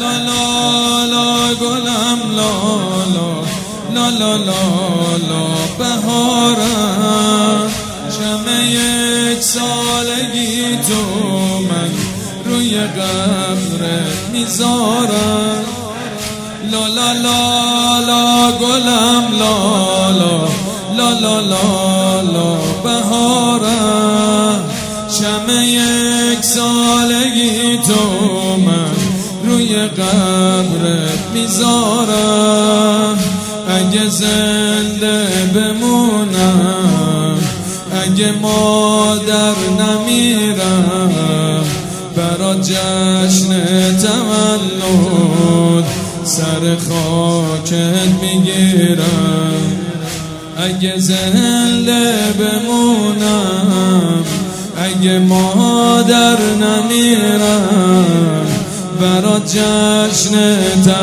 لا لا لا گلم لا لا لا لا لا لا بهارم شمع یک سالگی تو من روی قبرت میذارم لا لا لا لا گلم لا لا لا لا لا لا بهارم شمع یک سالگی تو من روی قبرت میذارم اگه زنده بمونم اگه مادر نمیرم برا جشن تولد سر خاکت میگیرم اگه زنده بمونم اگه مادر نمیرم برا جشن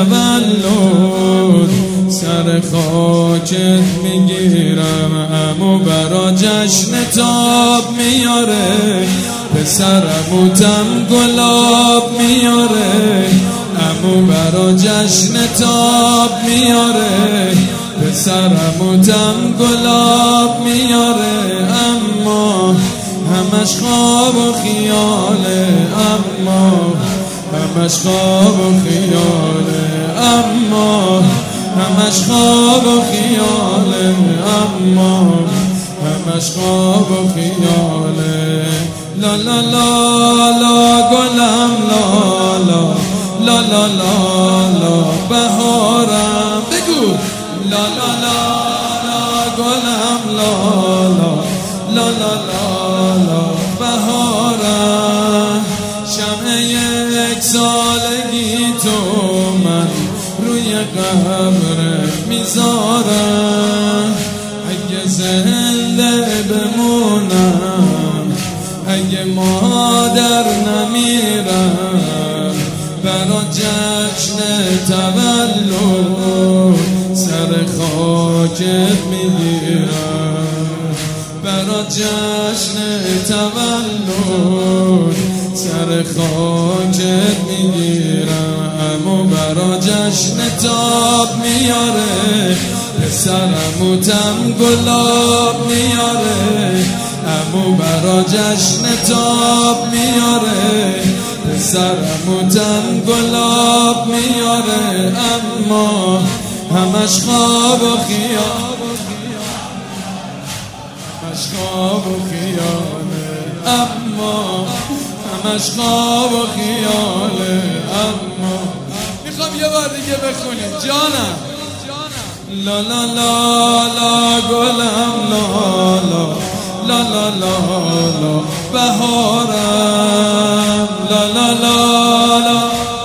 تولد سر خاکت میگیرم امو برا جشن تاب میاره پسرمو تم گلاب میاره امو برا جشن تاب میاره پسرمو تم گلاب میاره اما همش خواب و خیاله اما همش خواب و خیاله اما همش خواب و خیاله اما همش خواب و خیاله لا لا لا لا گلم لا لا لا لا لا لا بهارم بگو لا لا لا لا گلم لا لا لا لا لا لا بهارم شمع یک سالگی تو من روی قبرت میذارم اگه زنده بمونم اگه مادر نمیرم برا جشن تولد سر خاکت میگیرم برا جشن تولد سر خاکت میگیرم امو برا جشن تاب میاره پسرمو تم گلاب میاره امو برا جشن تاب میاره پسرمو تم گلاب میاره اما همش خواب و خیال همش خواب و خیاله اما همش خواب و خیاله اما میخوام یه بار دیگه بخونیم جانم لا لا لا لا گلم لا لا لا لا لا لا بهارم لا لا لا لا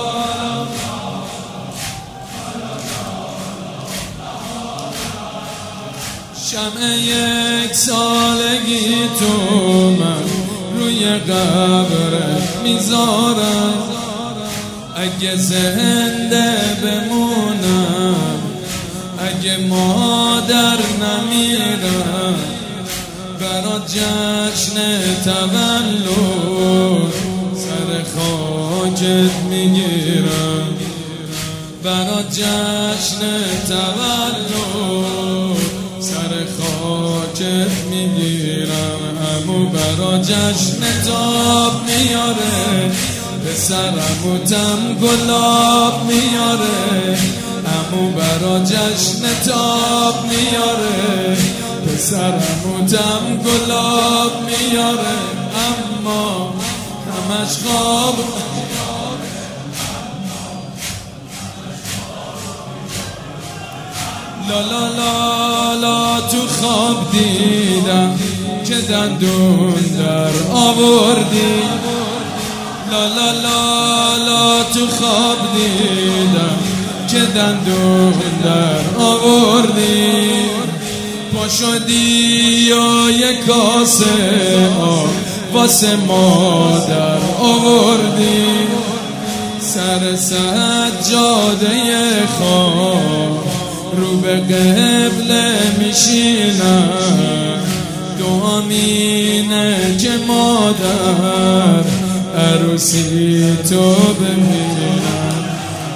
شمع یک سالگی تو من روی قبرت میذارم اگه زنده بمونم اگه مادر نمیرم برا جشن تولد سر خاکت میگیرم برا جشن تولد سر خاکت میگیرم امو برا جشن تاب میاره پسرمو تم گلاب میاره امو برا جشن تاب میاره پسرمو تم گلاب میاره اما همش خواب لا لا لا لا تو خواب دیدم که دندون در آوردی لا لا لا لا تو خواب دیدم که دندون در آوردی پا شدی و یک کاسه آب واسه مادر آوردی سر سجاده خواب رو به قبله میشینم دعا مینه که مادر عروسی تو ببینم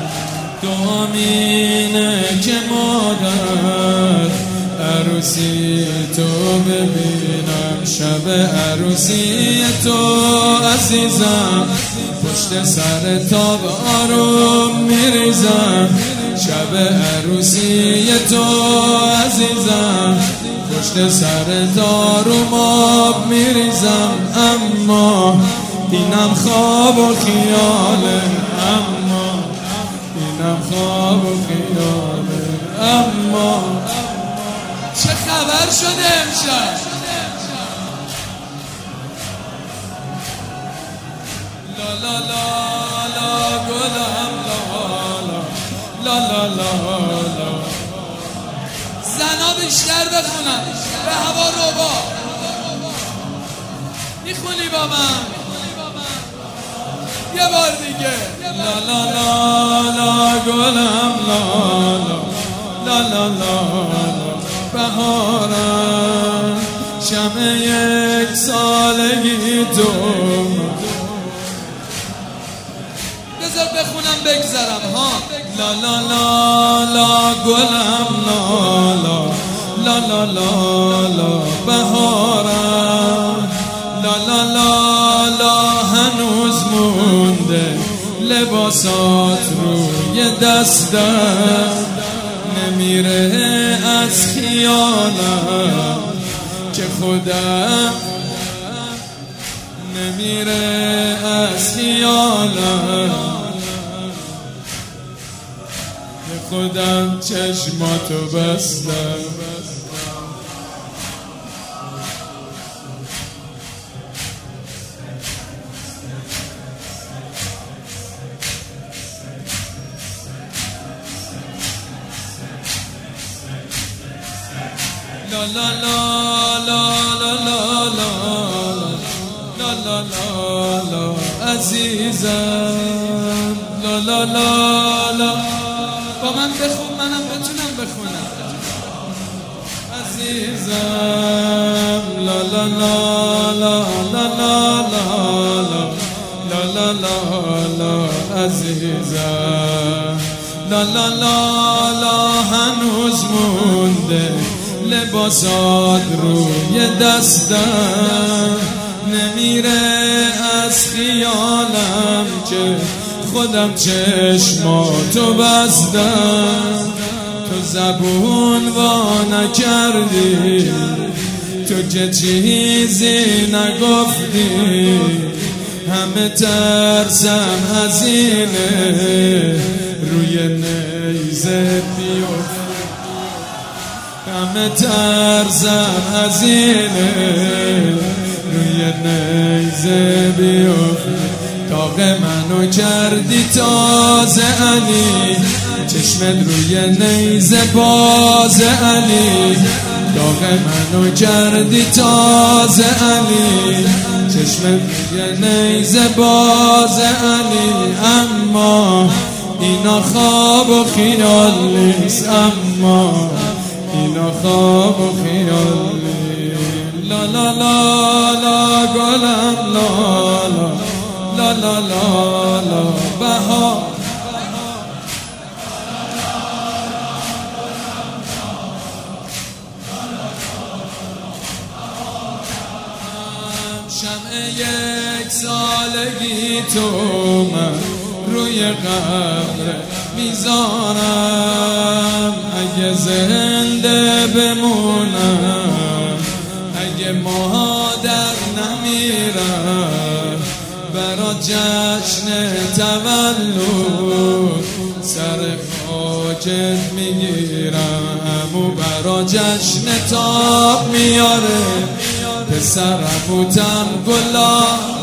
همینه که مادر عروسی تو ببینم، شب عروسی تو عزیزم، پشت سر تاب آروم میریزم. شب عروسی تو عزیزم، پشت سر داروم آب میریزم. اما اینم خواب و خیاله، اما اینم خواب و خیاله. اما چه خبر شده امشب؟ لا لا لا لا گلم لا لا لا لا لا لا. زنا بیشتر بخونن به هوا روبا. میخونی با من یه بار دیگه؟ لا لا لا لا گلم لا لا لا لا لا. بهارم شمع یک سالگی تو، بذار بخونم بگذرم ها. لا لا لا لا گلم لا لا لا لا لا لا. بهارم لا لا لا لا. هنوز مونده لباسات روی دستم، نمیره از خیالم که خودم، نمیره از خیالم که خودم چشماتو بستم. لا لا لا لا لا لا لا لا لا لا لا عزیزم. لا لا لا لا. با من بخون منم بتونم بخونم. عزیزم لا لا لا لا لا لا لا لا لا لا لا عزیزم. لا لا لا لا. هنوز مونده لباسات روی دستم، نمیره از خیالم که خودم چشماتو بستم. تو زبون وا نکردی، تو که چیزی نگفتی، همه ترسم هزینه روی نیزه بیفت. همه ترسم هزینه روی نیزه بیفت. داغ منو کردی تازه علی، چشمت روی نیزه باز علی. داغ منو کردی تازه علی، چشمت روی نیزه باز علی. اما اینا خواب و خیال نیست، اما اینا خواب و خیال نیست. لا لا لا لا گلم لا لا لا لا لا لا. بهار شمع یک سالگی تو من روی قبر میذارم. اگه زنده بمونم، اگه مادر نمیرم، برا جشن تولد سر خاکت میگیرم. و برا جشن تاب میاره پسرم و تن گلا